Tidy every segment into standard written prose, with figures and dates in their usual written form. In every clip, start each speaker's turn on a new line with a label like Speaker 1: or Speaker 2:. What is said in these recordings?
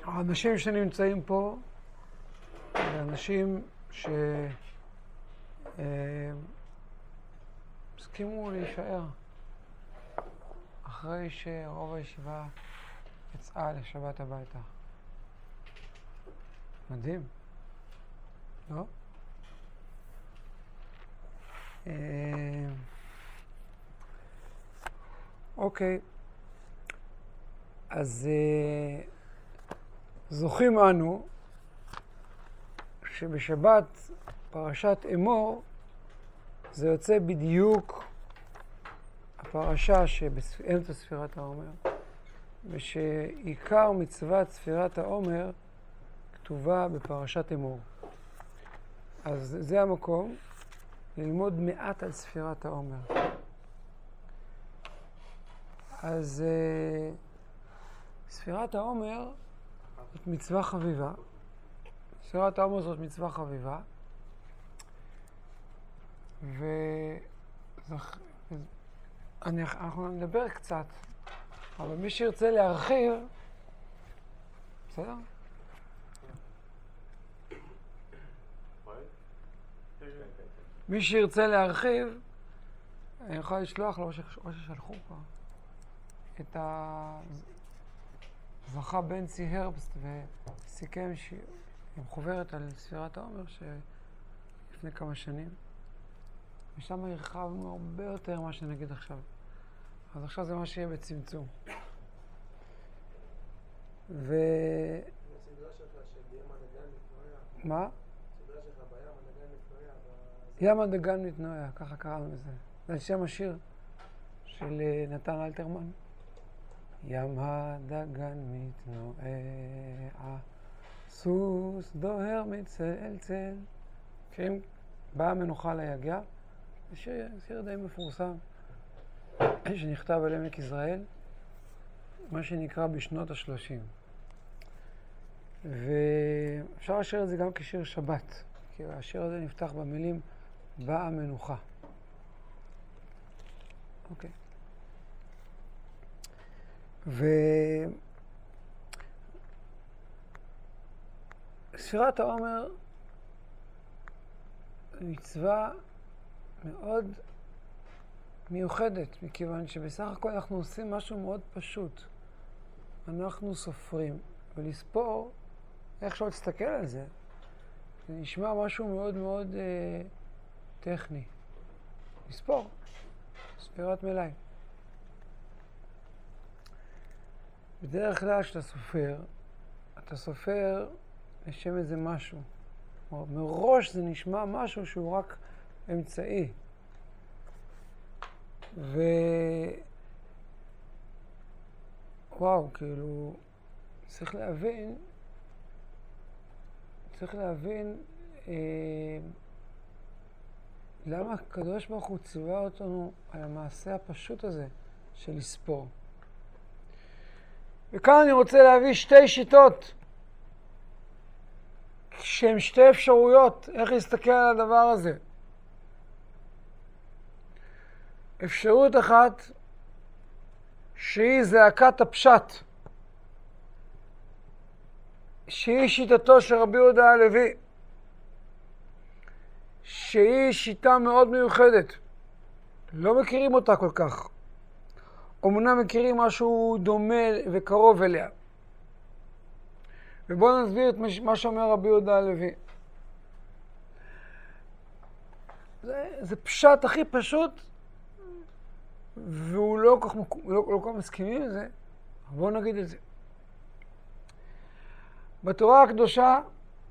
Speaker 1: האנשים שנמצאים פה, זה אנשים הסכימו להישאר אחרי שרוב הישיבה יצאה לשבת הביתה. מדהים, לא? אוקיי, אז זוכים אנו שבשבת פרשת אמור זה יוצא בדיוק הפרשה שבאמצע ספירת העומר, ושעיקר מצוות ספירת העומר כתובה בפרשת אמור. אז זה המקום ללמוד מעט על ספירת העומר. אז ספירת העומר זאת מצווה חביבה. ספירת העומר זאת מצווה חביבה. אנחנו נדבר קצת, אבל מי שירצה להרחיב, בסדר? מי שירצה להרחיב, אני יכול לשלוח לו, או ששלחו כבר, את זכה בנצי הרבסט וסיכם עם חוברת על ספירת העומר שלפני כמה שנים. ושם הרחבנו הרבה יותר מה שנגיד עכשיו. אז עכשיו זה מה שיהיה בצמצום.
Speaker 2: הסדרה שלך של ים הדגן מתנועע.
Speaker 1: מה?
Speaker 2: הסדרה שלך בים הדגן מתנועע.
Speaker 1: ים הדגן מתנועע, ככה קראנו לזה. זה שם השיר של נתן אלתרמן. ים הדגן מתנועע, סוס דוהר מצל אל צל. מכירים? באה מנוחה ליגע. זה שיר די מפורסם, שנכתב על עמק יזרעאל, מה שנקרא בשנות ה-30. ואפשר לשיר את זה גם כשיר שבת, כי השיר הזה נפתח במילים באה מנוחה. אוקיי. ספירת העומר מצווה מאוד מיוחדת, מכיוון שבסך הכל אנחנו עושים משהו מאוד פשוט. אנחנו סופרים, ולספור, איך שלא תסתכל על זה, זה נשמע משהו מאוד מאוד טכני. לספור, ספירת מלאי. בדרך כלל כשאתה סופר, אתה סופר לשם איזה משהו. מראש זה נשמע משהו שהוא רק אמצעי. וואו, כאילו, צריך להבין למה הקדוש ברוך הוא ציווה אותנו על המעשה הפשוט הזה של לספור. וכאן אני רוצה להביא שתי שיטות שהן שתי אפשרויות איך להסתכל על הדבר הזה. אפשרות אחת שהיא זעקת הפשט, שהיא שיטתו של רבי יהודה הלוי, שהיא שיטה מאוד מיוחדת. לא מכירים אותה כל כך. אמנם מכירים משהו דומה וקרוב אליה. ובואו נסביר את מה שאומר רבי יהודה הלוי. זה פשט הכי פשוט, והוא לא כל כך מסכימים עם זה. בואו נגיד את זה. בתורה הקדושה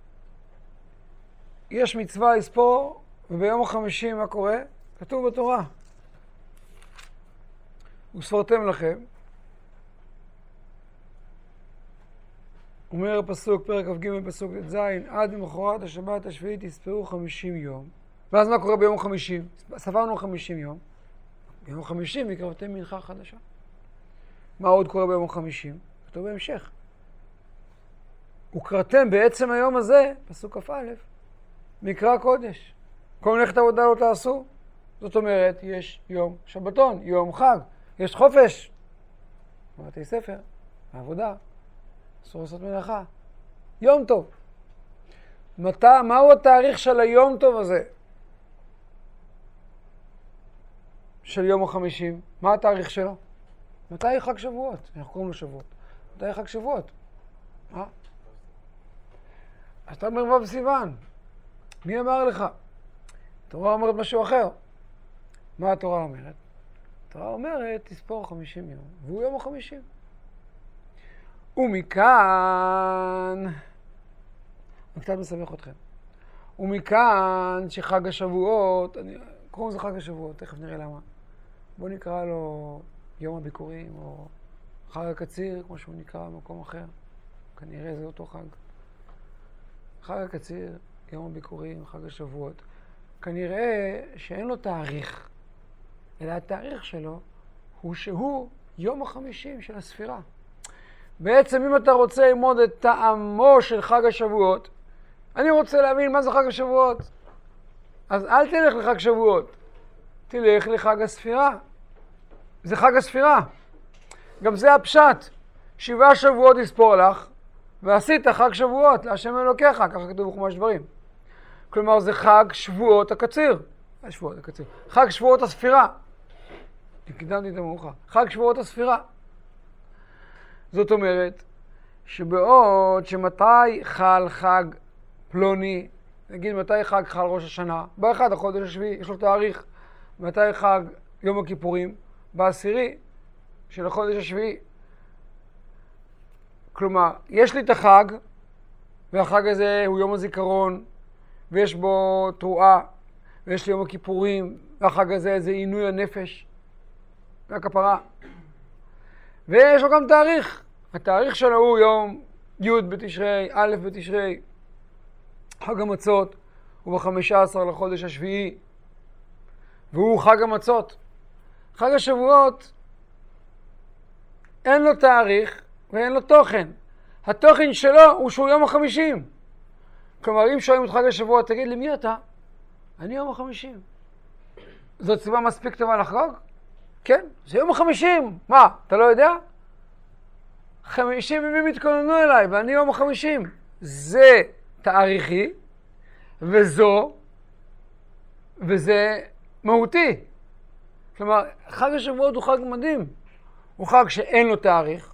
Speaker 1: יש מצווה לספור, וביום החמישי מה קורה? כתוב בתורה. וספרתם לכם. אומר הפסוק, פרק כ"ג פסוק ט"ז, עד למחרת השבת השביעית תספרו 50 יום. ואז מה קורה ביום 50? ספרנו 50 יום. ביום 50 הקרבתם מנחה חדשה. מה עוד קורה ביום 50? כתוב בהמשך. וקראתם בעצם היום הזה, פסוק כ"א, מקרא קודש. כל מלאכת העבודה לא תעשו. זאת אומרת, יש יום שבתון, יום חג, יש חופש. בבתי ספר, העבודה. אסור לעשות מלאכה. יום טוב. מהו התאריך של היום טוב הזה? של יום ה-50? מה התאריך שלו? מתי חג שבועות? אנחנו קוראים לו שבועות. מתי חג שבועות? מה? אז אתה אומר ו' בסיוון. מי אמר לך? התורה אומרת משהו אחר. מה התורה אומרת? התורה אומרת, תספור 50 יום, והוא יום ה-50. ומכאן, אני קצת מסבך אתכם, ומכאן שחג השבועות, קוראים לזה חג השבועות, תכף נראה למה. בואו נקרא לו יום הביקורים, או חג הקציר, כמו שהוא נקרא במקום אחר. כנראה זה אותו חג. חג הקציר, יום הביקורים, חג השבועות. כנראה שאין לו תאריך, אלא התאריך שלו הוא שהוא יום ה-50 של הספירה. בעצם אם אתה רוצה ללמוד את טעמו של חג השבועות, אני רוצה להבין מה זה חג השבועות. אז אל תלך לחג שבועות, תלך לחג הספירה. זה חג הספירה. גם זה הפשט. 7 שבועות יספור לך, ועשית חג שבועות להשם אלוקיך, ככה כתוב בחומש דברים. כלומר זה חג שבועות הקציר. חג שבועות הספירה. הקדמתי את המאוחר. חג שבועות הספירה. זאת אומרת, שבעוד שמתי חל חג פלוני, נגיד מתי חג חל ראש השנה, באחד החודש השביעי, יש לו תאריך, מתי חג יום הכיפורים, בעשירי של החודש השביעי. כלומר, יש לי את החג, והחג הזה הוא יום הזיכרון, ויש בו תרועה, ויש לי יום הכיפורים, והחג הזה זה עינוי הנפש והכפרה. ויש לו גם תאריך. התאריך שלו הוא יום י' בתשרי, א' בתשרי. חג המצות הוא ב-15 לחודש השביעי, והוא חג המצות. חג השבועות אין לו תאריך ואין לו תוכן. התוכן שלו הוא שהוא יום ה-50. כלומר, אם שואלים את חג השבועות, תגיד לי, מי אתה? אני יום ה-50. זאת סיבה מספיק טובה לחגוג? כן, זה יום ה-50. מה, אתה לא יודע? 50 ימים התכוננו אליי, ואני יום ה-50. זה תאריכי, וזה מהותי. כלומר, חג השבועות הוא חג מדהים. הוא חג שאין לו תאריך.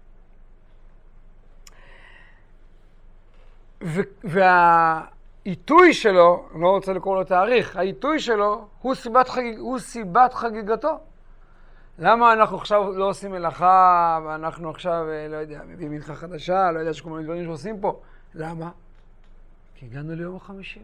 Speaker 1: והעיתוי שלו, אני לא רוצה לקרוא לו תאריך, העיתוי שלו הוא סיבת חגיגתו. למה אנחנו עכשיו לא עושים מלאכה, ואנחנו עכשיו, לא יודע, מביאים מנחה חדשה, לא יודע, שכל מיני דברים שעושים פה? למה? כי הגענו ליום ה-50.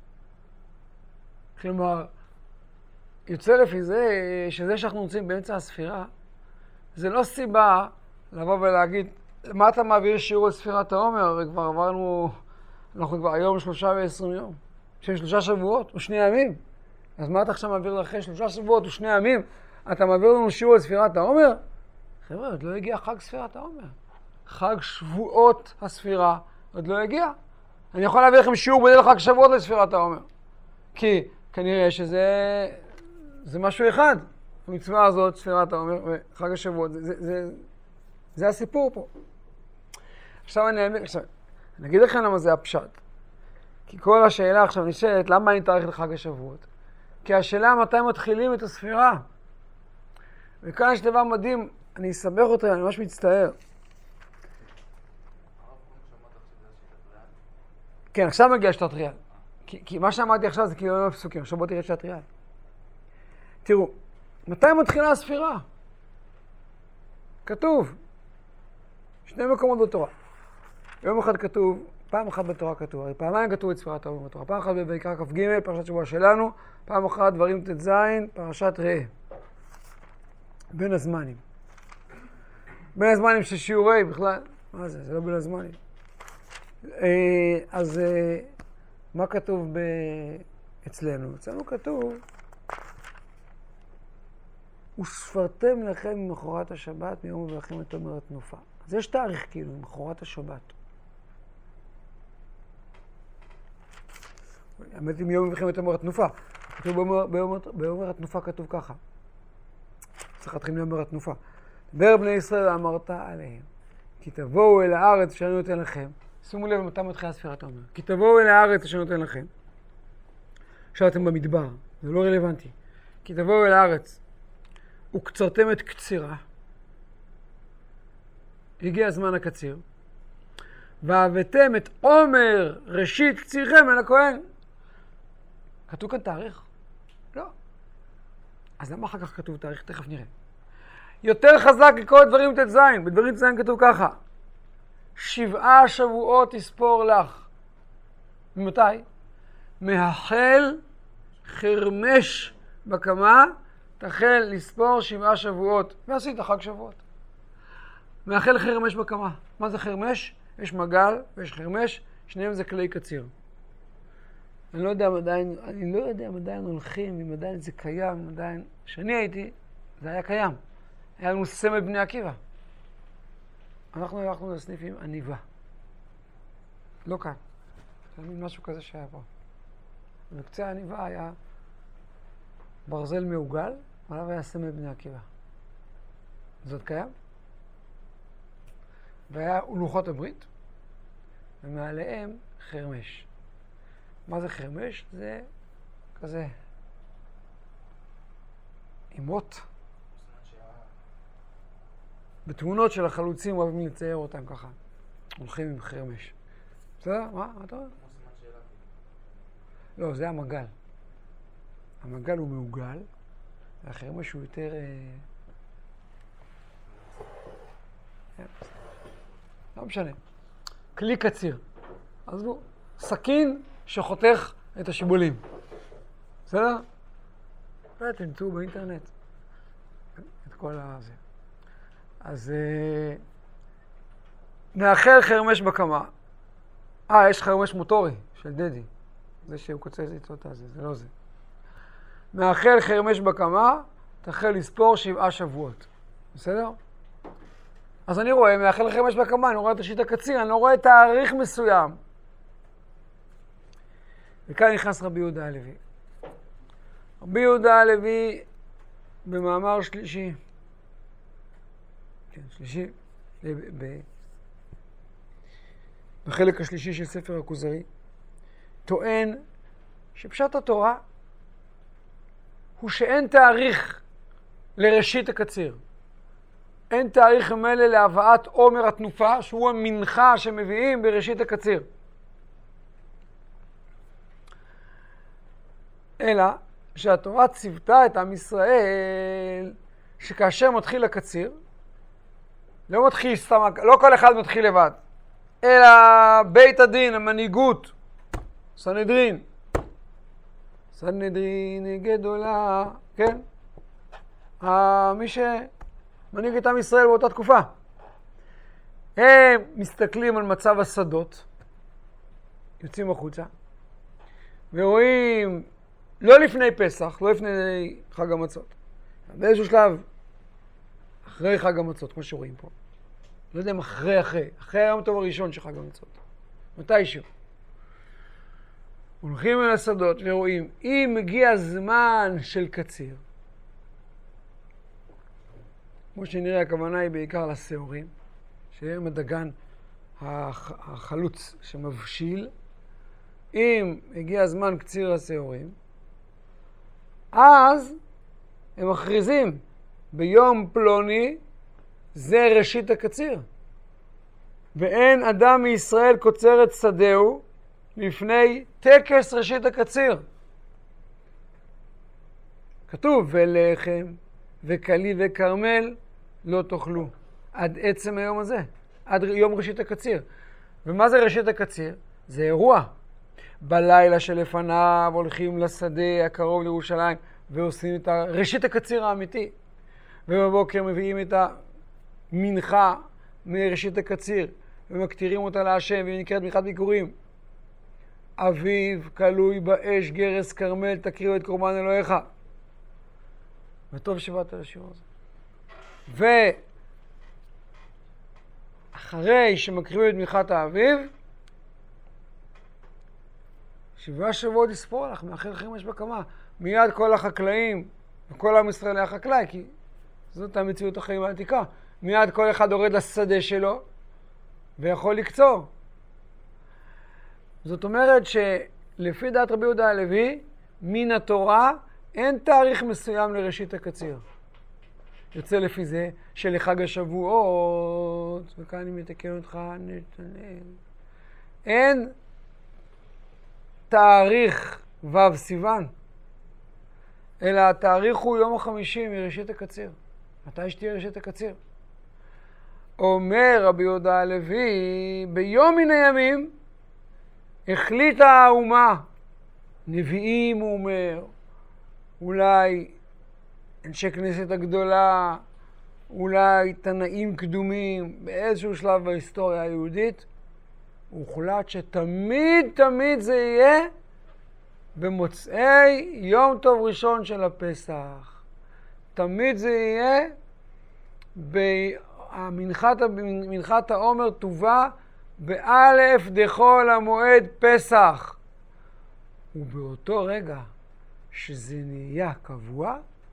Speaker 1: כלומר, יוצא לפי זה, שזה שאנחנו נמצאים באמצע הספירה, זה לא סיבה לבוא ולהגיד, מה אתה מעביר שיעור על ספירת העומר? הרי כבר עברנו, אנחנו כבר היום 3 ו-20 יום. שהם 3 שבועות ו2 ימים. אז מה אתה עכשיו מעביר אחרי 3 שבועות ו2 ימים? אתה מעביר לנו שיעור על ספירת העומר? חבר'ה, עוד לא הגיע חג ספירת העומר. חג שבועות הספירה עוד לא הגיע. אני יכול להביא לכם שיעור בליל חג שבועות לספירת העומר. כי כנראה זה משהו אחד. המצווה הזאת, ספירת העומר וחג השבועות, זה הסיפור פה. עכשיו אני אגיד לכם למה זה הפשט. כי כל השאלה עכשיו נשאלת, למה אין תאריך לחג השבועות? כי השאלה מתי מתחילים את הספירה. וכאן יש דבר מדהים, אני אסבך אותם, אני ממש מצטער. כן, עכשיו מגיע שיטת ריאל. כי מה שאמרתי עכשיו זה כאילו לא פסוקים, עכשיו בוא תראה שיטת ריאל. תראו, מתי מתחילה הספירה? כתוב, 2 מקומות בתורה. יום אחד כתוב, פעם אחת בתורה כתוב, הרי פעמיים כתוב את ספירת העומר בתורה. פעם אחת בויקרא כ"ג, פרשת שבוע שלנו, פעם אחת דברים ט"ז, פרשת ראה. בין הזמנים. בין הזמנים של שיעורי בכלל. מה זה? זה לא בין הזמנים. אז מה כתוב אצלנו? אצלנו כתוב, וספרתם לכם ממחרת השבת מיום מברכים את עומר התנופה. אז יש תאריך כאילו, ממחרת השבת. האמת אם יום מברכים את עומר התנופה. כתוב בעומר התנופה כתוב ככה. צריך להתחיל מעומר התנופה. דבר בני ישראל אמרת עליהם, כי תבואו אל הארץ שאני נותן לכם. שימו לב מתי מתחילה ספירת העומר. כי תבואו אל הארץ שאני נותן לכם. עכשיו אתם במדבר, זה לא רלוונטי. כי תבואו אל הארץ וקצרתם את קצירה. הגיע הזמן הקציר. והבאתם את עומר ראשית קצירכם אל הכהן. כתוב כאן תאריך? לא. אז למה אחר כך כתוב תאריך? תכף נראה. יותר חזק לקרוא את דברים ט"ז. בדברים ט"ז כתוב ככה. 7 שבועות תספור לך. ממתי? מהחל חרמש בקמה, תחל לספור 7 שבועות. ועשית חג שבועות. מהחל חרמש בקמה. מה זה חרמש? יש מגל ויש חרמש, שניהם זה כלי קציר. אני לא יודע אם עדיין הולכים, אם עדיין זה קיים, עדיין... כשאני הייתי, זה היה קיים. היה לנו סמל בני עקיבא. אנחנו הלכנו לסניף עם עניבה. לא כאן. זה משהו כזה שהיה פה. בקצה העניבה היה ברזל מעוגל, עליו היה סמל בני עקיבא. זאת קיים? והיה לוחות הברית, ומעליהם חרמש. מה זה חרמש? זה כזה אימות. בתמונות של החלוצים אוהבים לצייר אותם ככה. הולכים עם חרמש. בסדר? מה אתה אומר? לא, זה המגל. המגל הוא מעוגל, והחרמש הוא יותר... לא משנה. כלי קציר. אז הוא סכין שחותך את השיבולים. בסדר? תמצאו באינטרנט את כל הזה. אז נאחל חרמש בקמה. יש חרמש מוטורי של דדי. זה שהוא קוצץ איתו את הזה, זה לא זה. נאחל חרמש בקמה, תחל לספור 7 שבועות. בסדר? אז אני רואה, מאחל חרמש בקמה, אני רואה את ראשית הקציר, אני לא רואה תאריך מסוים. וכאן נכנס רבי יהודה הלוי. רבי יהודה הלוי במאמר שלישי, כן, שלישי, בחלק השלישי של ספר הכוזרי, טוען שפשט התורה הוא שאין תאריך לראשית הקציר. אין תאריך ממילא להבאת עומר התנופה, שהוא המנחה שמביאים בראשית הקציר. אלא שהתורה ציוותה את עם ישראל שכאשר מתחיל הקציר, לא מתחיל סתם, לא כל אחד מתחיל לבד, אלא בית הדין, המנהיגות, סנהדרין גדולה, כן? מי שמנהיג את עם ישראל באותה תקופה. הם מסתכלים על מצב השדות, יוצאים החוצה, ורואים, לא לפני פסח, לא לפני חג המצות, באיזשהו שלב, אחרי חג המצות, כמו שרואים פה. לא יודע אם אחרי היום טוב הראשון של חג המצות. מתישהו. הולכים אל השדות ורואים, אם מגיע זמן של קציר, כמו שנראה, הכוונה היא בעיקר לשעורים, שהם הדגן החלוץ שמבשיל. אם הגיע זמן קציר השעורים, אז הם מכריזים, ביום פלוני זה ראשית הקציר. ואין אדם מישראל קוצר את שדהו לפני טקס ראשית הקציר. כתוב, ולחם וקלי וכרמל לא תאכלו עד עצם היום הזה, עד יום ראשית הקציר. ומה זה ראשית הקציר? זה אירוע. בלילה שלפניו הולכים לשדה הקרוב לירושלים ועושים את ראשית הקציר האמיתי. ובבוקר מביאים את המנחה מראשית הקציר ומקטירים אותה להשם, והיא נקראת מנחת ביכורים. אביב כלוי באש גרס כרמל תקריב את קורבן אלוהיך. וטוב שבאת לשיעור הזה. ואחרי שמקריבים את מנחת האביב, 7 שבועות יספור לך, מאחר חרמש בקמה. מיד כל החקלאים, וכל עם ישראל היה חקלאי, כי זאת המציאות החיים העתיקה. מיד כל אחד יורד לשדה שלו, ויכול לקצור. זאת אומרת שלפי דעת רבי יהודה הלוי, מן התורה אין תאריך מסוים לראשית הקציר. יוצא לפי זה שלחג השבועות, וכאן אני מתקן אותך, נתנאל, אין תאריך ו' סיוון, אלא התאריך הוא יום ה-50 מראשית הקציר. מתי שתהיה ראשית הקציר? אומר רבי יהודה הלוי, ביום מן הימים החליטה האומה, נביאים הוא אומר, אולי אנשי כנסת הגדולה, אולי תנאים קדומים, באיזשהו שלב בהיסטוריה היהודית, הוחלט שתמיד תמיד זה יהיה במוצאי יום טוב ראשון של הפסח. תמיד זה יהיה במנחת העומר תובא באלף דחול המועד פסח. ובאותו רגע שזה נהיה קבוע,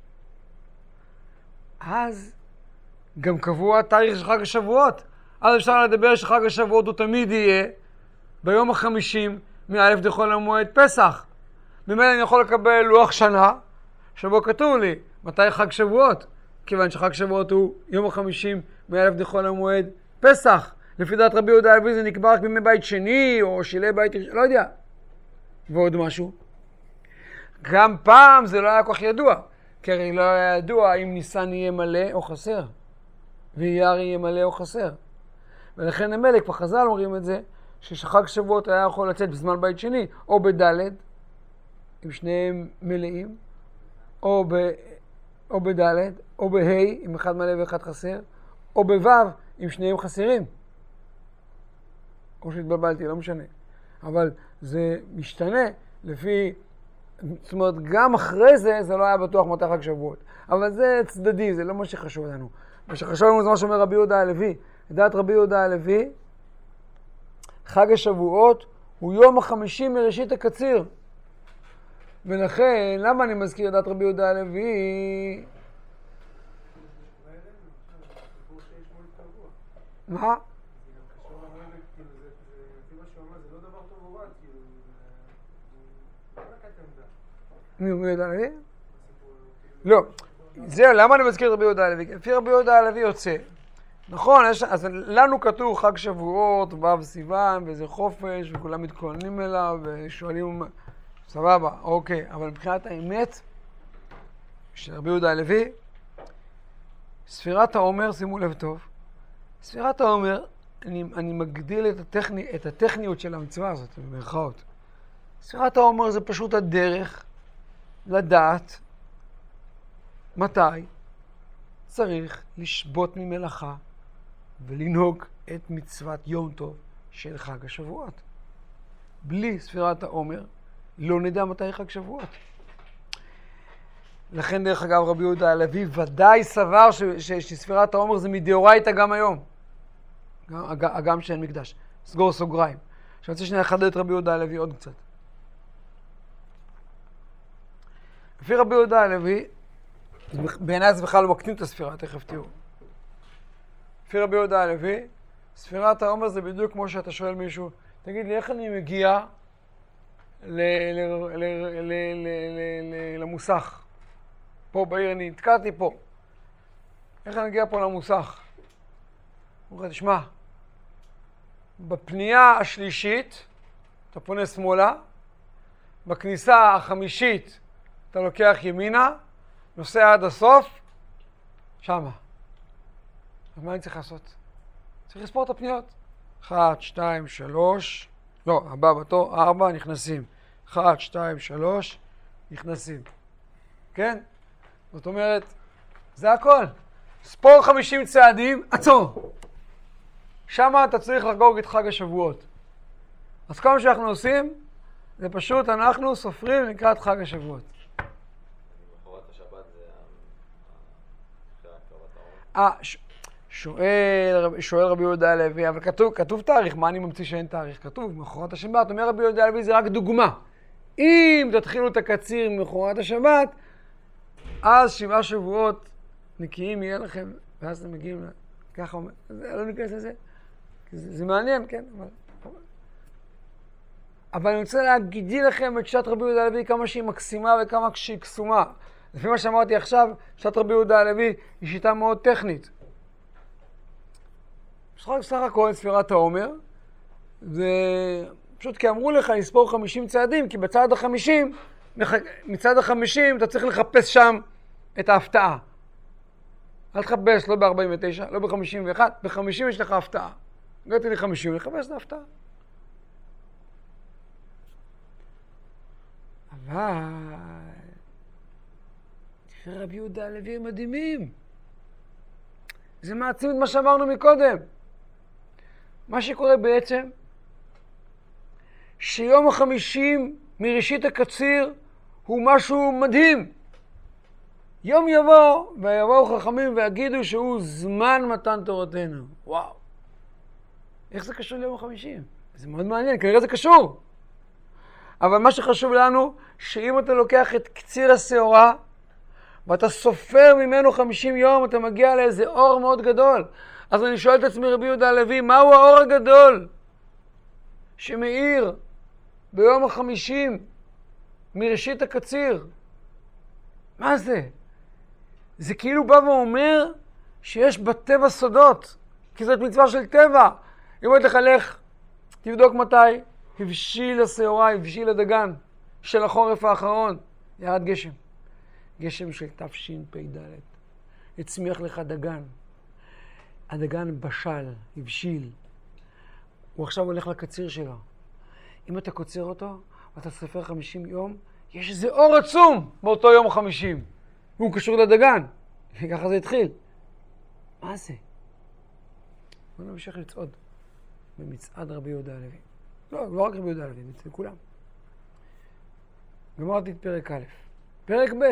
Speaker 1: אז גם קבוע תאריך של חג השבועות. אז אפשר לדבר שחג השבועות הוא תמיד יהיה ביום ה-50 מאלף דחול המועד פסח. ממילא אני יכול לקבל לוח שנה שבו כתוב לי מתי חג שבועות, כיוון שחג שבועות הוא יום ה-50 מאלף דחול המועד פסח. לפי דעת רבי יהודה הלוי זה נקבע רק בימי בית שני או שילי בית ראשון, לא יודע. ועוד משהו. גם פעם זה לא היה כל כך ידוע, כי הרי לא היה ידוע אם ניסן יהיה מלא או חסר, ואייר יהיה מלא או חסר. ולכן המלך בחז"ל אומרים את זה, שחג שבועות היה יכול לצאת בזמן בית שני, או בדלת, עם שניהם מלאים, או בדלת, או בהי, עם אחד מלא ואחד חסר, או בוו, עם שניהם חסרים. או שהתבלבלתי, לא משנה. אבל זה משתנה לפי, זאת אומרת, גם אחרי זה, זה לא היה בטוח מתי חג שבועות. אבל זה צדדי, זה לא מה שחשוב לנו. מה שחשוב לנו זה מה שאומר רבי יהודה הלוי. לדעת רבי יהודה הלוי, חג השבועות הוא יום ה-50 מראשית הקציר. ולכן, למה אני מזכיר לדעת רבי יהודה הלוי? מה? מי רבי יהודה הלוי? לא. זהו, למה אני מזכיר רבי יהודה הלוי? לפי רבי יהודה הלוי יוצא. נכון, אז לנו כתוב חג שבועות, ו' סיוון, וזה חופש, וכולם מתכוננים אליו, ושואלים, סבבה, אוקיי. אבל מבחינת האמת, של רבי יהודה הלוי, ספירת העומר, שימו לב טוב, ספירת העומר, אני מגדיל את הטכניות של המצווה הזאת, במרכאות. ספירת העומר זה פשוט הדרך לדעת מתי צריך לשבות ממלאכה ולנהוג את מצוות יום טוב של חג השבועות. בלי ספירת העומר לא נדע מתי חג שבועות. לכן דרך אגב רבי יהודה הלוי ודאי סבר שספירת העומר זה מדאורייתא גם היום. גם שאין מקדש. סגור סוגריים. עכשיו אני רוצה שנייה לחדד את רבי יהודה הלוי עוד קצת. לפי רבי יהודה הלוי, בעיניי זה בכלל לא מקטין את הספירה, תכף תראו. לפי רבי יהודה הלוי, ספירת העומר זה בדיוק כמו שאתה שואל מישהו, תגיד לי איך אני מגיע למוסך? פה בעיר אני נתקעתי פה. איך אני מגיע פה למוסך? הוא אומר, תשמע, בפנייה השלישית, אתה פונה שמאלה, בכניסה החמישית, אתה לוקח ימינה, נוסע עד הסוף, שמה. אז מה אני צריך לעשות? צריך לספור את הפניות. 1, 2, 3, לא, הבא בתור, 4, נכנסים. 1, 2, 3, נכנסים. כן? זאת אומרת, זה הכל. ספור 50 צעדים, עצור. שמה אתה צריך לחגוג את חג השבועות. אז כל מה שאנחנו עושים, זה פשוט אנחנו סופרים לקראת חג השבועות.
Speaker 3: מחרת השבת זה
Speaker 1: שואל רבי יהודה הלוי, אבל כתוב תאריך, מה אני ממציא שאין תאריך? כתוב, מחרת השבת, אומר רבי יהודה הלוי, זה רק דוגמה. אם תתחילו את הקציר מחרת השבת, אז 7 שבועות נקיים יהיה לכם, ואז אתם מגיעים, ככה אומר, לא ניכנס לזה. זה מעניין, כן? אבל אני רוצה להגיד לכם את שיטת רבי יהודה הלוי, כמה שהיא מקסימה וכמה שהיא קסומה. לפי מה שאמרתי עכשיו, שיטת רבי יהודה הלוי היא שיטה מאוד טכנית. סך הכל ספירת העומר, זה פשוט כי אמרו לך לספור 50 צעדים, כי בצעד מצד ה-50 אתה צריך לחפש שם את ההפתעה. אל תחפש, לא ב-49, לא ב-51, ב-50 יש לך הפתעה. הגעתי ל-50, לחפש את ההפתעה. אבל תפי רבי יהודה הלוי הם מדהימים. זה מעצים את מה שאמרנו מקודם. מה שקורה בעצם, שיום ה-50 מראשית הקציר הוא משהו מדהים. יום יבוא, ויבואו חכמים ויגידו שהוא זמן מתן תורתנו. וואו. איך זה קשור ליום ה-50? זה מאוד מעניין, כנראה זה קשור. אבל מה שחשוב לנו, שאם אתה לוקח את קציר השעורה, ואתה סופר ממנו 50 יום, אתה מגיע לאיזה אור מאוד גדול. אז אני שואל את עצמי, רבי יהודה הלוי, מהו האור הגדול שמאיר ביום ה-50 מראשית הקציר? מה זה? זה כאילו בא ואומר שיש בטבע סודות, כי זאת מצווה של טבע. אם אתה תחלך, תבדוק מתי הבשיל השעורה, הבשיל הדגן של החורף האחרון, ירד גשם. גשם של תשפ"ד. הצמיח לך דגן. הדגן בשל, הבשיל. הוא עכשיו הולך לקציר שלו. אם אתה קוצר אותו, ואתה סופר 50 יום, יש איזה אור עצום באותו יום ה-50. והוא קשור לדגן. וככה זה התחיל. מה זה? בואו נמשיך לצעוד במצעד רבי יהודה הלוי. לא רק רבי יהודה הלוי, אצל כולם. גמרתי את פרק א'. פרק ב'.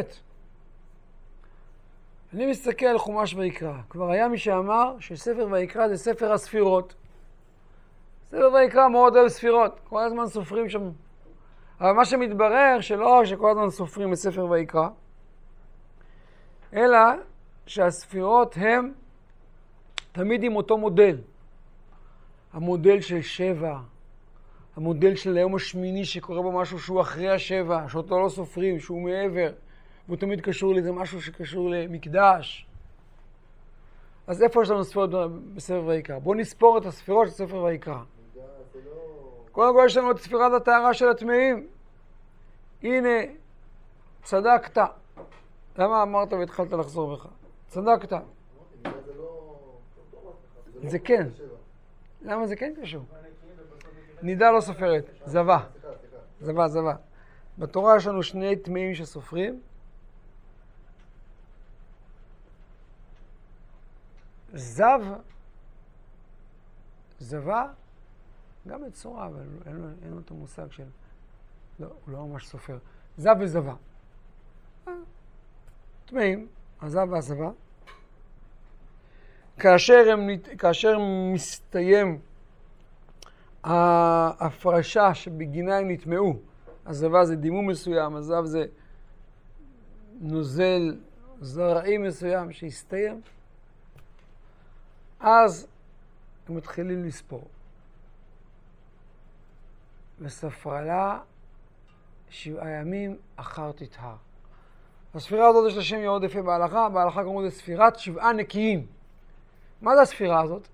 Speaker 1: אני מסתכל על חומש ויקרא. כבר היה מי שאמר שספר ויקרא זה ספר הספירות. ספר ויקרא מאוד אוהב ספירות. כל הזמן סופרים שם. אבל מה שמתברר שלא שכל הזמן סופרים את ספר ויקרא, אלא שהספירות הם תמיד עם אותו מודל. המודל של 7, המודל של היום השמיני שקורה בו משהו שהוא אחרי ה7, שאותו לא סופרים, שהוא מעבר, והוא תמיד קשור לזה משהו שקשור למקדש. אז איפה יש לנו ספירות בספר ויקרא? בואו נספור את הספירות של ספר ויקרא. קודם כל יש לנו את ספירת הטהרה של הטמאים. הנה, צדקת. למה אמרת והתחלת לחזור בך? צדקת. זה כן. למה זה כן קשור? נידה לא סופרת. זבה. זבה. בתורה יש לנו שני טמאים שסופרים. זבה, גם את צורה, אבל אין לו את המושג של... לא, הוא לא ממש סופר. זב וזבה. טמאים, הזב והזבה. כאשר מסתיים ההפרשה שבגינה הם נטמעו, הזבה זה דימום מסוים, הזב זה נוזל זרעי מסוים שהסתיים, אז הם מתחילים לספור. וספרה לה 7 ימים אחר תטהר. הספירה הזאת יש לה שם מאוד יפה בהלכה, בהלכה קוראים לזה ספירת 7 נקיים. מה זה הספירה הזאת?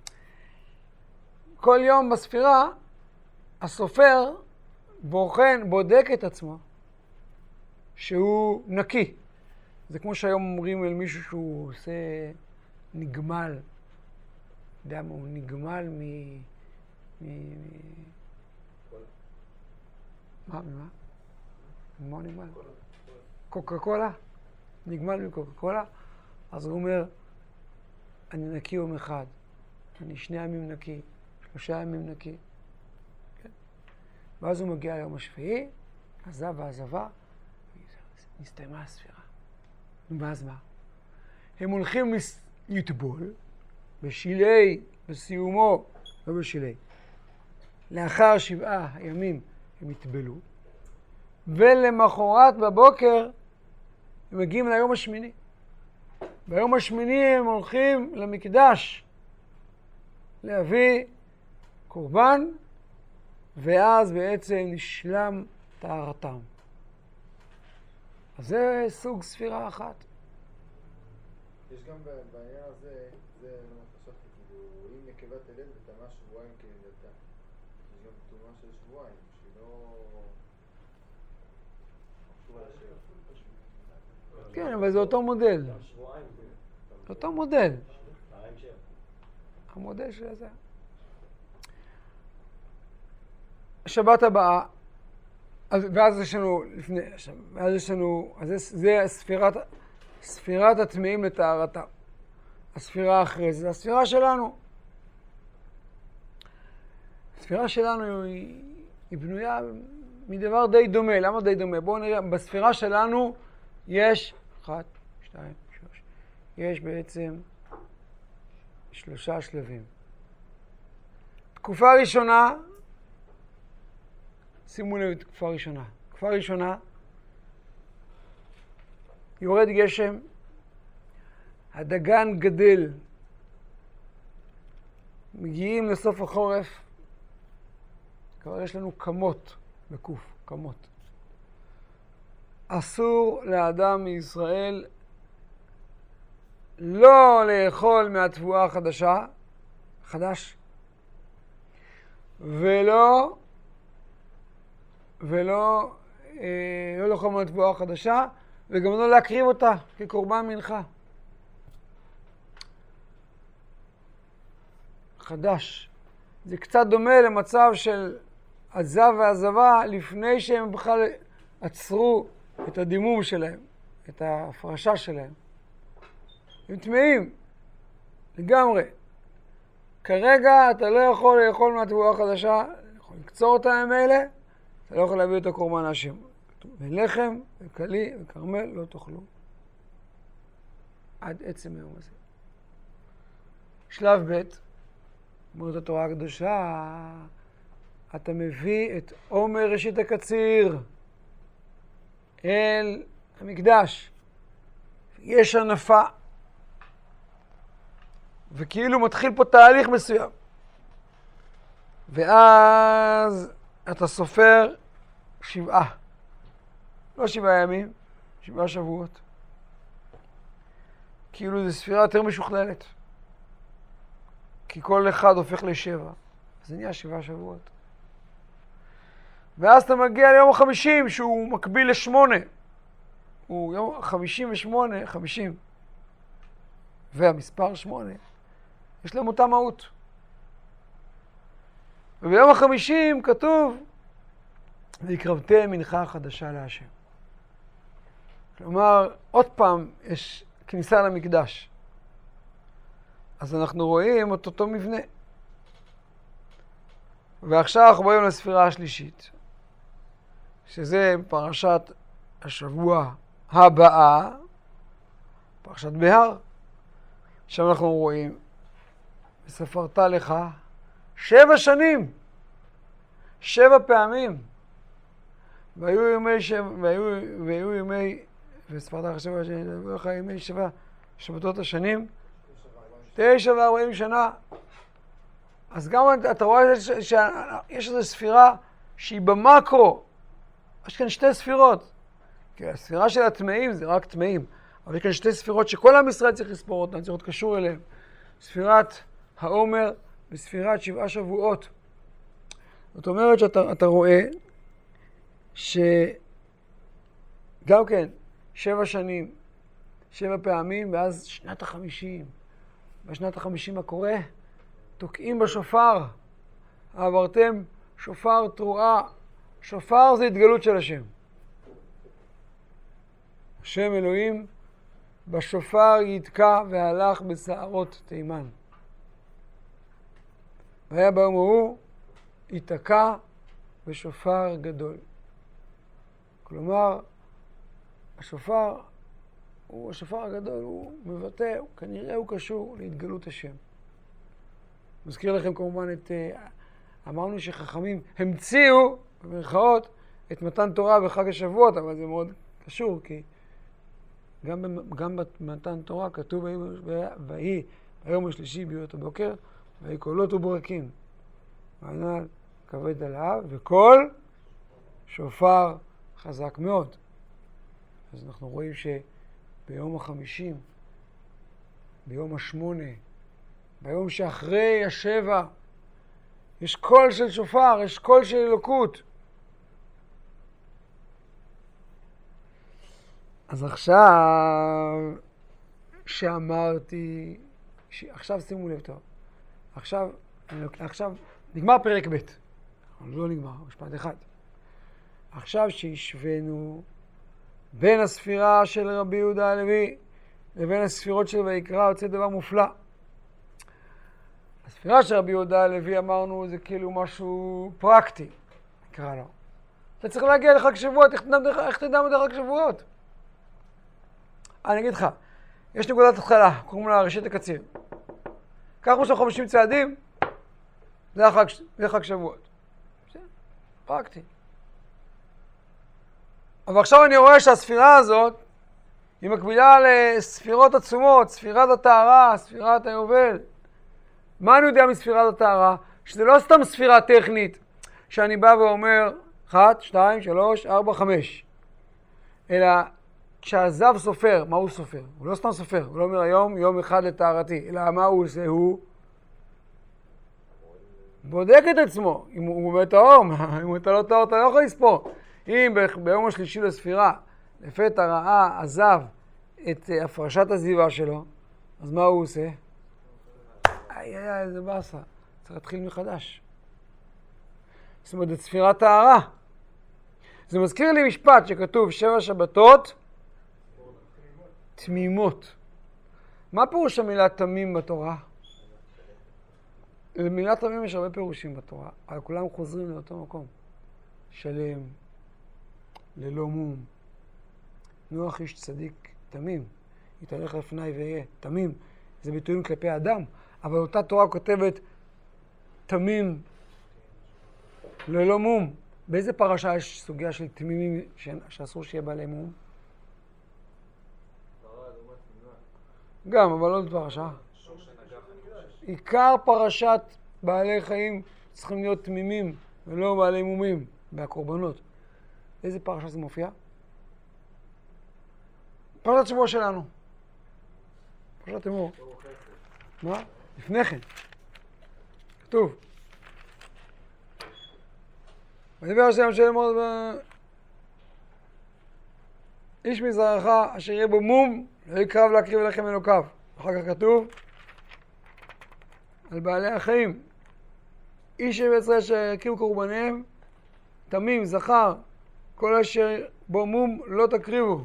Speaker 1: כל יום בספירה הסופר בודק את עצמו שהוא נקי. זה כמו שהיום אומרים על מישהו שהוא עושה נגמל. יודע מה, הוא נגמל מה הוא נגמל? קוקה קולה? נגמל מקוקה קולה? אז הוא אומר, אני נקי יום אחד, אני 2 ימים נקי, 3 ימים נקי. כן? ואז הוא מגיע ליום השביעי, הזב והזבה, נסתיימה הספירה. ואז מה? הם הולכים לטבול, בשילי, בסיומו, לא בשילי. לאחר 7 ימים הם יטבלו, ולמחרת בבוקר הם מגיעים ליום השמיני. ביום השמיני הם הולכים למקדש, להביא קורבן, ואז בעצם נשלם טהרתם. אז זה סוג ספירה אחת.
Speaker 4: יש גם בעניין הזה, זה לא חשבתי, כאילו, אם נקבה תלד ותמה שבועיים כלידתה, יש גם תאומה של שבועיים, שהיא לא...
Speaker 1: כן, אבל זה אותו מודל. אותו מודל. המודל של זה. השבת הבאה, ואז יש לנו, זה ספירת הטמאים לטהרתם. הספירה אחרי זה, הספירה שלנו. הספירה שלנו היא בנויה מדבר די דומה. למה די דומה? בואו נראה, בספירה שלנו יש 1, 2, 3. יש בעצם 3 שלבים. תקופה ראשונה, שימו לב, תקופה ראשונה. תקופה ראשונה, יורד גשם, הדגן גדל, מגיעים לסוף החורף, כבר יש לנו כמות, בקוף, כמות. אסור לאדם מישראל לא לאכול מהתבואה החדשה, חדש, ולא לאכול מהתבואה החדשה, וגם לא להקריב אותה כקורבן מנחה. חדש. זה קצת דומה למצב של עזב ועזבה לפני שהם בכלל עצרו את הדימום שלהם, את ההפרשה שלהם. הם טמאים, לגמרי. כרגע אתה לא יכול לאכול מהתבואה החדשה, אתה יכול לקצור אותה עם אלה, אתה לא יכול להביא את הקורבן להשם. ולחם, וכלי, וכרמל לא תאכלו. עד עצם היום הזה. שלב ב', אומרת התורה הקדושה, אתה מביא את עומר ראשית הקציר אל המקדש. יש ענפה. וכאילו מתחיל פה תהליך מסוים. ואז אתה סופר 7. לא 7 ימים, 7 שבועות. כאילו זו ספירה יותר משוכללת. כי כל אחד הופך ל7. אז זה נהיה 7 שבועות. ואז אתה מגיע ליום ה-50, שהוא מקביל ל8. הוא יום 58, 50. והמספר 8, יש להם אותה מהות. וביום ה-50 כתוב, והקרבתם מנחה חדשה להשם. כלומר, עוד פעם יש כניסה למקדש. אז אנחנו רואים את אותו מבנה. ועכשיו אנחנו באים לספירה השלישית, שזה פרשת השבוע הבאה, פרשת בהר. עכשיו אנחנו רואים, וספרת לך 7 שנים, 7 פעמים. והיו ימי, וספרת לך 7 שנים, והיו לך ימי 7 שבתות השנים, 9 ו40 שנה. אז גם אתה רואה שיש איזו ספירה שהיא במקרו. יש כאן 2 ספירות. כי הספירה של הטמאים זה רק טמאים. אבל יש כאן 2 ספירות שכל עם ישראל צריך לספור אותן, צריך להיות קשור אליהן. ספירת העומר וספירת 7 שבועות. זאת אומרת שאתה רואה שגם כן 7 שנים, 7 פעמים, ואז שנת ה-50. בשנת ה-50 מה קורה? תוקעים בשופר. עברתם שופר תרועה. שופר זה התגלות של השם. השם אלוהים בשופר יתקע והלך בשערות תימן. והיה ביום ההוא יתקע בשופר גדול. כלומר, השופר הגדול, הוא מבטא, כנראה הוא קשור להתגלות השם. מזכיר לכם כמובן אמרנו שחכמים המציאו, במרכאות, את מתן תורה בחג השבועות, אבל זה מאוד קשור, כי גם במתן תורה כתוב ויהי ביום השלישי בהיות הבוקר, והיו קולות וברקים. וענן כבד עליו, וקול שופר חזק מאוד. אז אנחנו רואים שביום ה-50, ביום ה-8, ביום שאחרי ה-7, יש קול של שופר, יש קול של אלוקות. אז עכשיו שאמרתי, עכשיו שימו לב טוב, עכשיו נגמר פרק ב', אבל לא נגמר, משפט אחד. עכשיו שהשווינו בין הספירה של רבי יהודה הלוי לבין הספירות של ויקרא, יוצא דבר מופלא. הספירה של רבי יהודה הלוי, אמרנו, זה כאילו משהו פרקטי, נקרא לו. אתה צריך להגיע לחג שבועות, איך תדע מתי חג שבועות? אני אגיד לך, יש נקודת התחלה, קוראים לה ראשית הקציר. קחו שם 50 צעדים, זה חג שבועות. זה פרקטי. אבל עכשיו אני רואה שהספירה הזאת היא מקבילה לספירות עצומות, ספירת הטהרה, ספירת היובל. מה אני יודע מספירת הטהרה? שזה לא סתם ספירה טכנית, שאני בא ואומר 1, 2, 3, 4, 5. אלא כשהזב סופר, מה הוא סופר? הוא לא סתם סופר, הוא לא אומר היום יום אחד לטהרתי, אלא מה הוא עושה? הוא בודק את עצמו. אם הוא בטהור, אם אתה לא טהור, אתה לא יכול לספור. אם ביום השלישי לספירה, לפתע ראה הזב את הפרשת הזיווה שלו, אז מה הוא עושה? איזה באסה, צריך להתחיל מחדש. זאת אומרת, את ספירת טהרה. זה מזכיר לי משפט שכתוב 7 שבתות תמימות. מה פירוש המילה תמים בתורה? למילה תמים יש הרבה פירושים בתורה, אבל כולם חוזרים לאותו מקום. שלם, ללא מום. נוח איש צדיק תמים, יתהלך לפני ויהיה תמים. זה ביטויים כלפי האדם, אבל אותה תורה כותבת תמים, ללא מום. באיזה פרשה יש סוגיה של תמימים שאסור שיהיה בעלי מום? גם, אבל לא פרשה. עיקר פרשת בעלי חיים צריכים להיות תמימים ולא בעלי מומים בהקורבנות. איזה פרשה זה מופיע? פרשת שבוע שלנו. פרשת אמור. מה? לפני כן. כתוב. ודבר השם של אמור איש מזרעך אשר יהיה בו מום לא יקרב להקריב אליכם אלוקיו. אחר כך כתוב על בעלי החיים. איש בישראל אשר יקריבו קורבניהם תמים, זכר, כל אשר בו מום לא תקריבו.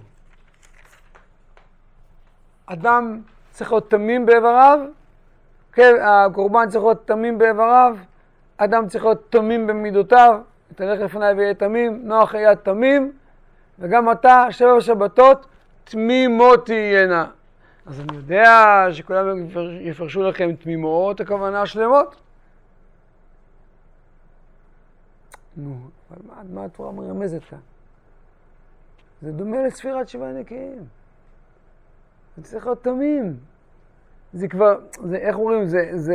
Speaker 1: אדם צריך להיות תמים באיבריו, כן, הקורבן צריך להיות תמים באיבריו, אדם צריך להיות תמים במידותיו, תלך לפני ויהיה תמים, נוח היה תמים, וגם אתה 7 שבתות תמימות תהיינה. אז אני יודע שכולם יפרשו לכם תמימות, הכוונה שלמות. נו, אבל מה התורה מרמזת כאן? זה דומה לספירת 7 נקיים. זה צריך להיות תמים. זה כבר, איך אומרים,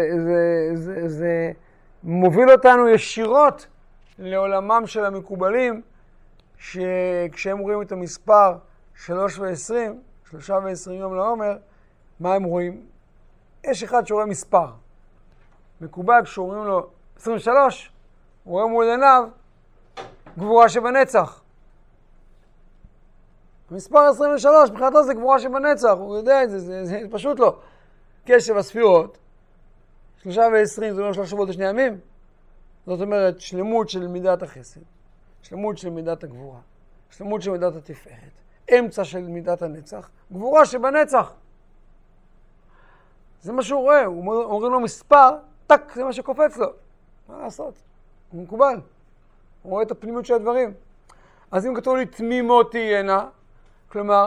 Speaker 1: זה מוביל אותנו ישירות לעולמם של המקובלים, שכשהם רואים את המספר 3 ו-20, 3 ו-20 יום לעומר, מה הם רואים? יש אחד שרואה מספר. מקובל כשאומרים לו 23, הוא רואה מול עיניו גבורה שבנצח. המספר 23, מבחינתו זה גבורה שבנצח, הוא יודע את זה, זה פשוט לא. קשב הספירות, 3 ו-20 זה אומר 3 שבועות ו2 ימים, זאת אומרת שלמות של מידת החסד, שלמות של מידת הגבורה, שלמות של מידת התפארת, אמצע של מידת הנצח, גבורה שבנצח. זה מה שהוא רואה, אומרים לו מספר, טק, זה מה שקופץ לו. מה לעשות? הוא מקובל. הוא רואה את הפנימיות של הדברים. אז אם כתוב לי תמימות תהיינה, כלומר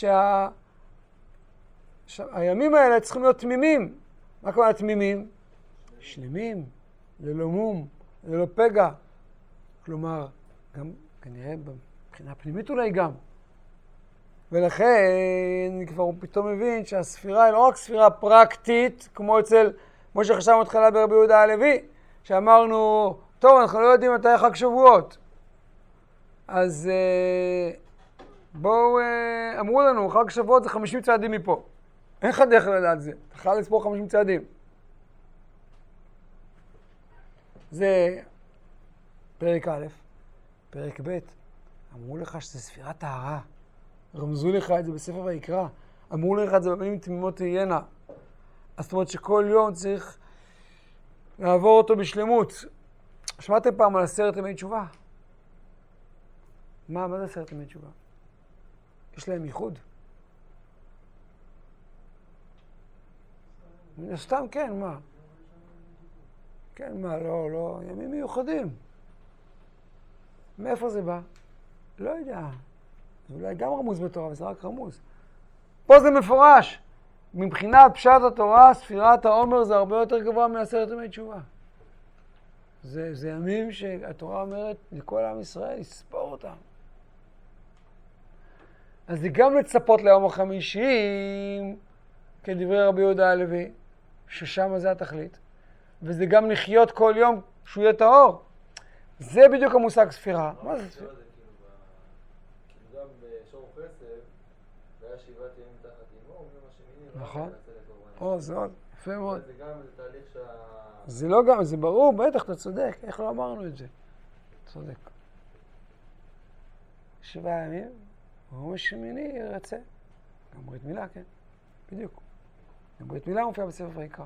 Speaker 1: שהימים האלה צריכים להיות תמימים. מה כלומר תמימים? שלמים, ללא מום, ללא פגע. כלומר, גם כנראה מבחינה פנימית אולי גם. ולכן אני כבר פתאום מבין שהספירה היא לא רק ספירה פרקטית, כמו אצל כמו שחשבנו התחלה ברבי יהודה הלוי, שאמרנו, טוב, אנחנו לא יודעים מתי חג שבועות. אז בואו, אמרו לנו, חג שבועות זה 50 צעדים מפה. אין לך דרך לדעת זה. אתה חייב לספור 50 צעדים. זה פרק א', פרק ב', אמרו לך שזה ספירת טהרה. רמזו לך את זה בספר ויקרא. אמרו לך את זה במילים תמימות תהיינה. אז זאת אומרת שכל יום צריך לעבור אותו בשלמות. שמעתם פעם על 10 ימי תשובה? מה זה 10 ימי תשובה? יש להם ייחוד. סתם כן, מה? כן, מה, לא, ימים מיוחדים. מאיפה זה בא? לא יודע. זה אולי גם רמוז בתורה, אבל זה רק רמוז. פה זה מפורש. מבחינת פשט התורה, ספירת העומר זה הרבה יותר גבוה מ10 ימי תשובה. זה ימים שהתורה אומרת לכל עם ישראל, לספור אותם. אז זה גם לצפות ליום ה-50, כדברי רבי יהודה הלוי, ששם זה התכלית. וזה גם לחיות כל יום שהוא יהיה טהור. זה בדיוק המושג ספירה. מה זה ספירה?
Speaker 2: כאילו גם בשור כסף, והיה 7 ימים תחת אימו, וביום השמיני,
Speaker 1: נכון. זה עוד, יפה מאוד.
Speaker 2: זה גם תהליך
Speaker 1: זה לא גם, זה ברור, בטח, אתה צודק. איך לא אמרנו את זה? צודק. 7 ימים, ביום השמיני ירצה. גם ברית מילה, כן. בדיוק. גם ברית מילה מופיע בספר ויקרא.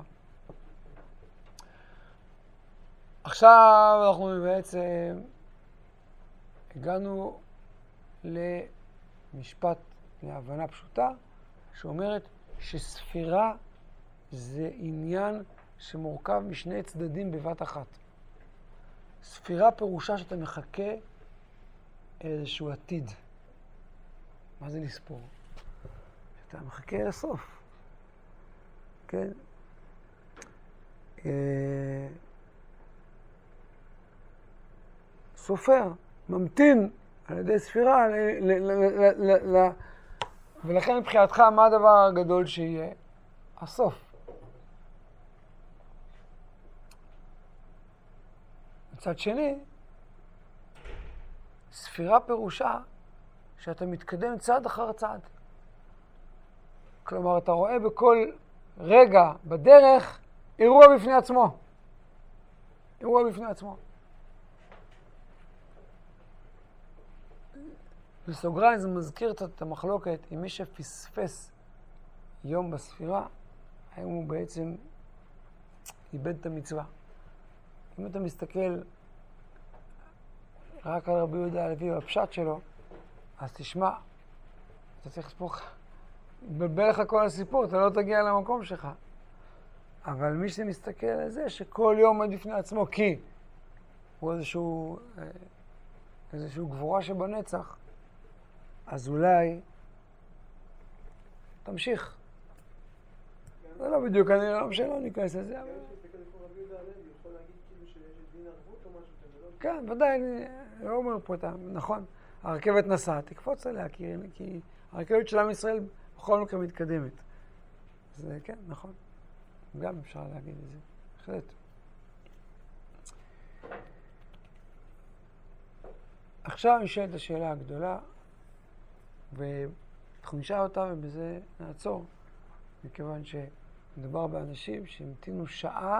Speaker 1: עכשיו אנחנו בעצם הגענו למשפט, להבנה פשוטה, שאומרת שספירה זה עניין שמורכב משני צדדים בבת אחת. ספירה פירושה שאתה מחכה איזשהו עתיד. מה זה לספור? שאתה מחכה לסוף. כן? סופר, ממתין על ידי ספירה, ולכן מבחינתך מה הדבר הגדול שיהיה? הסוף. מצד שני, ספירה פירושה שאתה מתקדם צעד אחר צעד. כלומר, אתה רואה בכל רגע בדרך אירוע בפני עצמו. אירוע בפני עצמו. בסוגריים זה מזכיר את המחלוקת עם מי שפספס יום בספירה, היום הוא בעצם איבד את המצווה. אם אתה מסתכל רק על רבי יהודה הלוי והפשט שלו, אז תשמע, אתה צריך לספור, יבלבל לך כל הסיפור, אתה לא תגיע למקום שלך. אבל מי שמסתכל על זה, שכל יום עד בפני עצמו, כי הוא איזשהו גבורה שבנצח, אז אולי תמשיך. זה לא בדיוק, אני לא משנה, לא ניכנס לזה. כן, ודאי, אני לא אומר פה את נכון. הרכבת נסעה, תקפוץ עליה, כי הרכבת של עם ישראל בכל מקרה מתקדמת. אז כן, נכון. גם אפשר להגיד את זה. בהחלט. עכשיו נשאלת השאלה הגדולה, ואנחנו נשאל אותה ובזה נעצור, מכיוון שמדובר באנשים שהמתינו שעה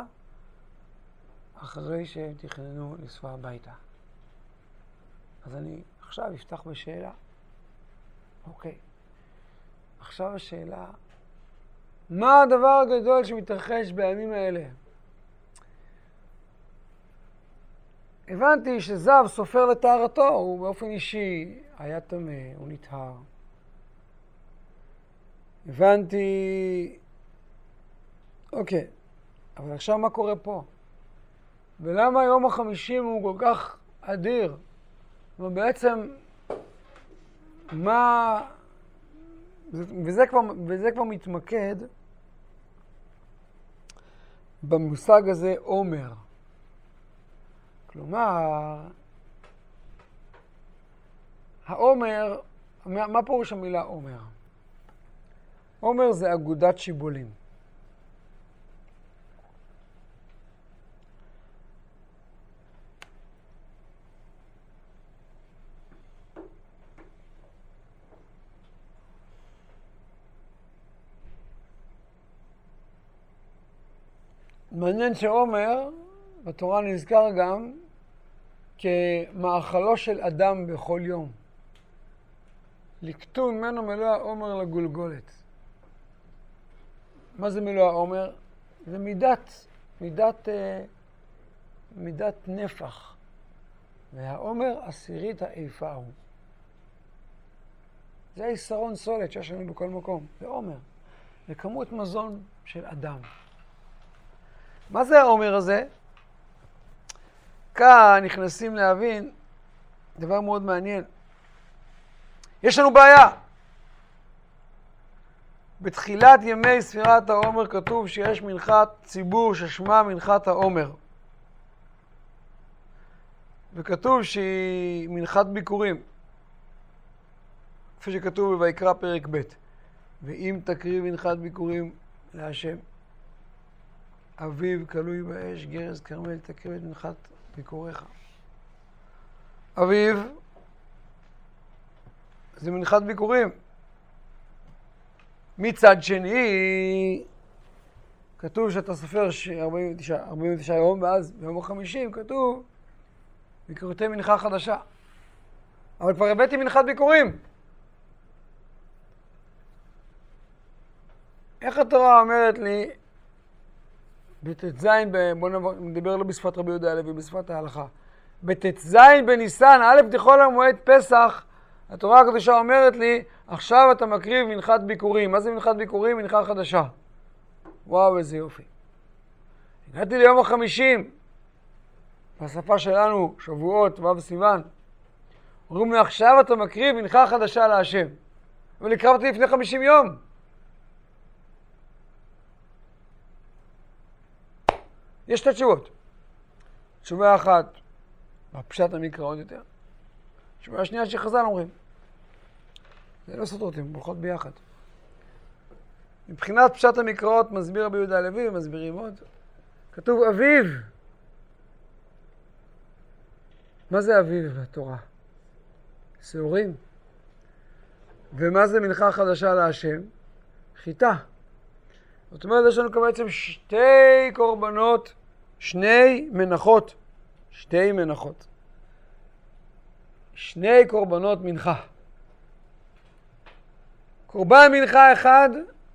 Speaker 1: אחרי שהם תכננו לנסוע הביתה. אז אני עכשיו אפתח בשאלה. אוקיי. עכשיו השאלה, מה הדבר הגדול שמתרחש בימים האלה? הבנתי שזב סופר לטהרתו, הוא באופן אישי היה טמא, הוא נטהר. הבנתי, אוקיי, אבל עכשיו מה קורה פה? ולמה יום ה-50 הוא כל כך אדיר? ובעצם, מה... וזה כבר מתמקד במושג הזה עומר. כלומר, העומר, מה פירוש המילה עומר? עומר זה אגודת שיבולים. מעניין שעומר בתורה נזכר גם כמאכלו של אדם בכל יום. לקטו ממנו מלוא העומר לגולגולת. מה זה מלוא העומר? זה מידת נפח. והעומר עשירית האיפה הוא. זה היסרון סולת שיש לנו בכל מקום. זה עומר. זה כמות מזון של אדם. מה זה העומר הזה? כאן נכנסים להבין דבר מאוד מעניין. יש לנו בעיה. בתחילת ימי ספירת העומר כתוב שיש מנחת ציבור ששמה מנחת העומר. וכתוב שהיא מנחת ביקורים. כפי שכתוב בויקרא פרק ב'. ואם תקריב מנחת ביקורים להשם, אביב כלוי באש, גרז כרמל, תקריב את מנחת ביקוריך. אביב זה מנחת ביקורים. מצד שני, כתוב שאתה סופר 49 יום, ואז ביום ה-50 כתוב ביקורתי מנחה חדשה. אבל כבר הבאתי מנחת ביקורים. איך התורה אומרת לי, בט"ז, בואו נדבר לא בשפת רבי יהודה הלוי, בשפת ההלכה. בט"ז בניסן, א' דחול המועד פסח, התורה הקדושה אומרת לי, עכשיו אתה מקריב מנחת ביקורים. מה זה מנחת ביקורים? מנחה חדשה. וואו, איזה יופי. הגעתי ליום ה-50, בשפה שלנו, שבועות, ו' סיוון. אומרים לי, עכשיו אתה מקריב מנחה חדשה להשם. אבל הקרבתי לפני 50 יום. יש שתי תשובות. תשובה אחת, בפשט המקרא עוד יותר. תשובה השנייה שחז"ל אומרים. זה לא סותרות, הם הולכות ביחד. מבחינת פשט המקראות מסביר רבי יהודה הלוי ומסבירים עוד. כתוב אביב. מה זה אביב בתורה? שעורים. ומה זה מנחה חדשה להשם? חיטה. זאת אומרת, יש לנו כבר בעצם שתי קורבנות, שתי מנחות. שני קורבנות מנחה. קורבן מנחה אחד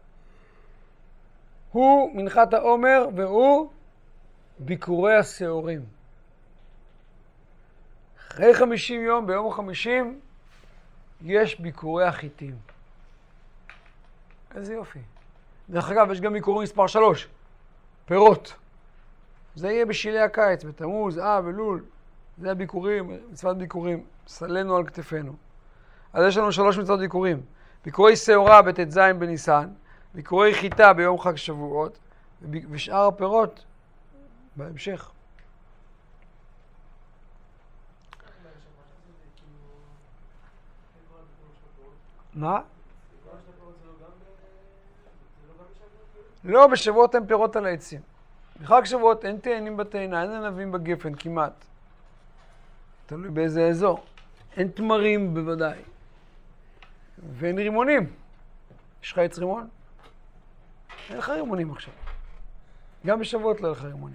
Speaker 1: הוא מנחת העומר והוא ביקורי השעורים. אחרי 50 יום, ביום ה-50, יש ביקורי החיטים. איזה יופי. דרך אגב, יש גם ביקורים מספר 3, פירות. זה יהיה בשלהי הקיץ, בתמוז, אלול. זה הביקורים, מצוות ביקורים. סלנו על כתפינו. אז יש לנו 3 מצוות ביקורים. ביקורי שעורה בט"ז בניסן, ביקורי חיטה ביום חג שבועות, ושאר הפירות בהמשך. מה? לא, בשבועות אין פירות על העצים. בחג שבועות אין תאנים בתאנה, אין ענבים בגפן כמעט. תלוי באיזה אזור. אין תמרים בוודאי. ואין רימונים. יש לך עץ רימון? אין לך רימונים עכשיו. גם בשבועות לא אין לך רימונים.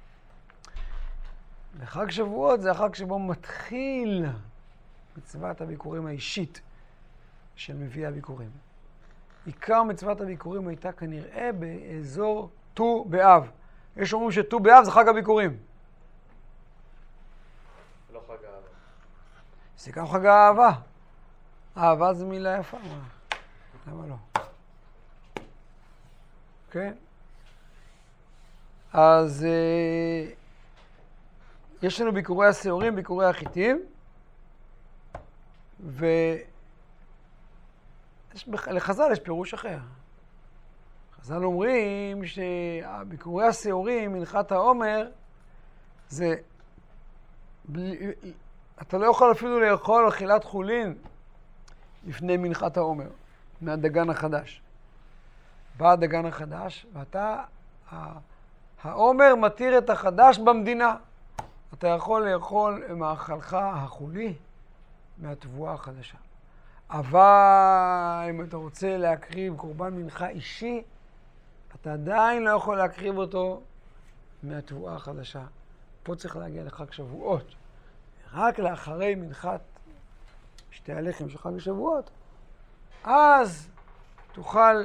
Speaker 1: בחג שבועות זה החג שבו מתחיל מצוות הביקורים האישית של מביא הביקורים. עיקר מצוות הביקורים הייתה כנראה באזור ט"ו באב. יש אומרים שט"ו באב זה חג הביקורים.
Speaker 3: לא חג האהבה.
Speaker 1: זה גם חג האהבה. אהבה זה מילה יפה. למה לא? כן? אז יש לנו ביקורי השעורים, ביקורי החיטים, לחז"ל יש פירוש אחר. חז"ל אומרים שביקורי השעורים, מנחת העומר, זה... אתה לא יכול אפילו לאכול אכילת חולין לפני מנחת העומר, מהדגן החדש. בא הדגן החדש, ואתה... העומר מתיר את החדש במדינה. אתה יכול לאכול מאכלך החולי מהתבואה החדשה. אבל אם אתה רוצה להקריב קורבן מנחה אישי, אתה עדיין לא יכול להקריב אותו מהתבואה החדשה. פה צריך להגיע לחג שבועות. רק לאחרי מנחת שתי הלחם של חג השבועות, אז תוכל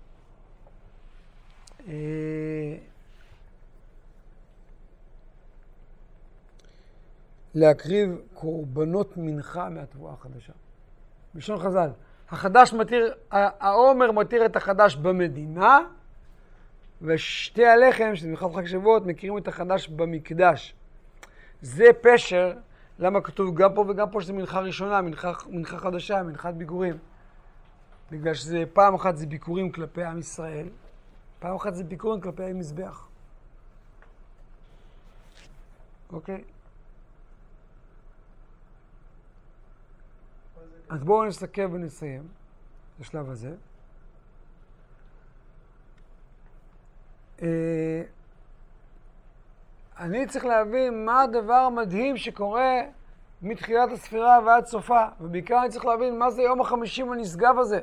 Speaker 1: להקריב קורבנות מנחה מהתבואה החדשה. בלשון חז"ל, העומר מתיר את החדש במדינה, ושתי הלחם, שזה מנחת חג שבועות, מכירים את החדש במקדש. זה פשר, למה כתוב גם פה וגם פה שזה מנחה ראשונה, מנחה חדשה, מנחת ביכורים. בגלל שזה פעם אחת זה ביקורים כלפי עם ישראל, פעם אחת זה ביקורים כלפי המזבח. אוקיי? אז בואו נסכם ונסיים בשלב הזה. אני צריך להבין מה הדבר המדהים שקורה מתחילת הספירה ועד סופה, ובעיקר אני צריך להבין מה זה יום ה-50 הנשגב הזה.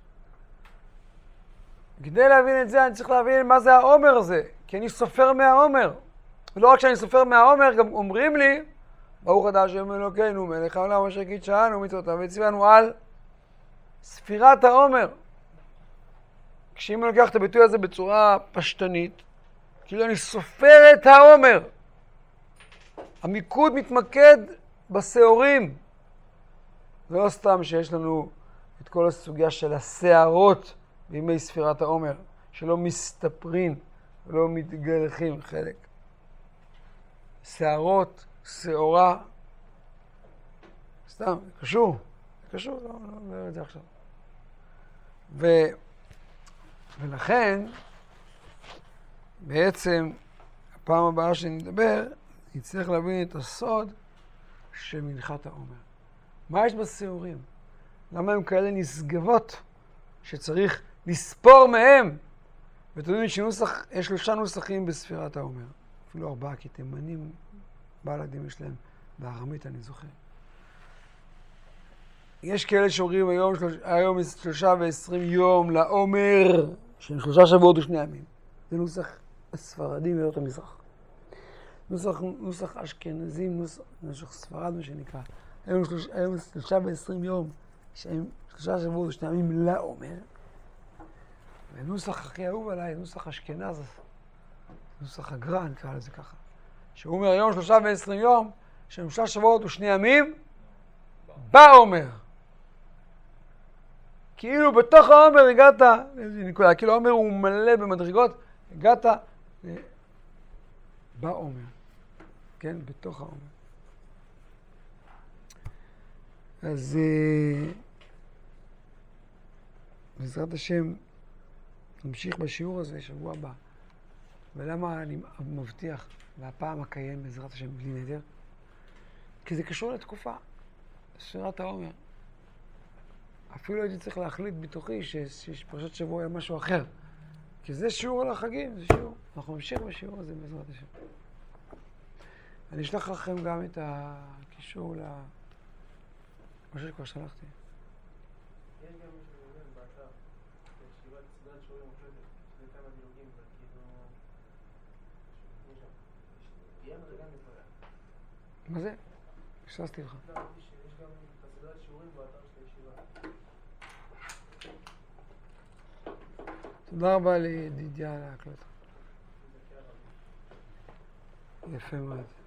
Speaker 1: כדי להבין את זה אני צריך להבין מה זה העומר הזה, כי אני סופר מהעומר. ולא רק שאני סופר מהעומר, גם אומרים לי, ברוך אתה השם אלוקינו, מלך העולם אשר קידשנו מצוותיו וציוונו על ספירת העומר. כשאם אני לוקח את הביטוי הזה בצורה פשטנית, כאילו אני סופר את העומר. המיקוד מתמקד בשעורים. זה לא סתם שיש לנו את כל הסוגיה של השערות בימי ספירת העומר, שלא מסתפרים ולא מתגלחים חלק. שערות, שעורה, סתם, קשור, לא אומר את זה עכשיו. ולכן, בעצם, הפעם הבאה שנדבר, נצטרך להבין את הסוד של מנחת העומר. מה יש בשעורים? למה הם כאלה נשגבות שצריך לספור מהם? ואתם יודעים יש 3 נוסחים בספירת העומר. אפילו 4, כי תימנים בלעדים יש להם בארמית, אני זוכר. יש כאלה שאומרים היום 23 יום לעומר, שהם 3 שבועות ו2 ימים. זה נוסח הספרדי מארצות המזרח. נוסח אשכנזים, נוסח ספרד, מה שנקרא. היום 23 יום, שהם 3 שבועות ו2 ימים לעומר. ונוסח הכי אהוב עליי, נוסח אשכנז, נוסח הגר"א, נקרא לזה ככה. שהוא אומר היום 23 יום, שהם 3 שבועות ו2 ימים, בעומר. כאילו בתוך העומר הגעת, נקודה, כאילו העומר הוא מלא במדרגות, הגעת בעומר. כן, בתוך העומר. אז בעזרת השם נמשיך בשיעור הזה שבוע הבא. ולמה אני מבטיח, והפעם אקיים בעזרת השם בלי נדר? כי זה קשור לתקופה, ספירת העומר. אפילו הייתי צריך להחליט בתוכי שפרשת שבוע היה משהו אחר. כי זה שיעור על החגים, זה שיעור. אנחנו נמשיך בשיעור הזה בעזרת השם. אני אשלח לכם גם את הקישור מה שכבר שלחתי.
Speaker 2: יש גם מישהו שאומר באתר, ישיבת סדרת שיעורים מוקלטת, זה כמה דילוגים, וכאילו... תהיה מדרגה מתפלאה.
Speaker 1: מה זה? השלסתי לך.
Speaker 2: לא, יש גם סדרת שיעורים באתר של הישיבה.
Speaker 1: תודה רבה לידידיה על ההקלטה. יפה מאוד.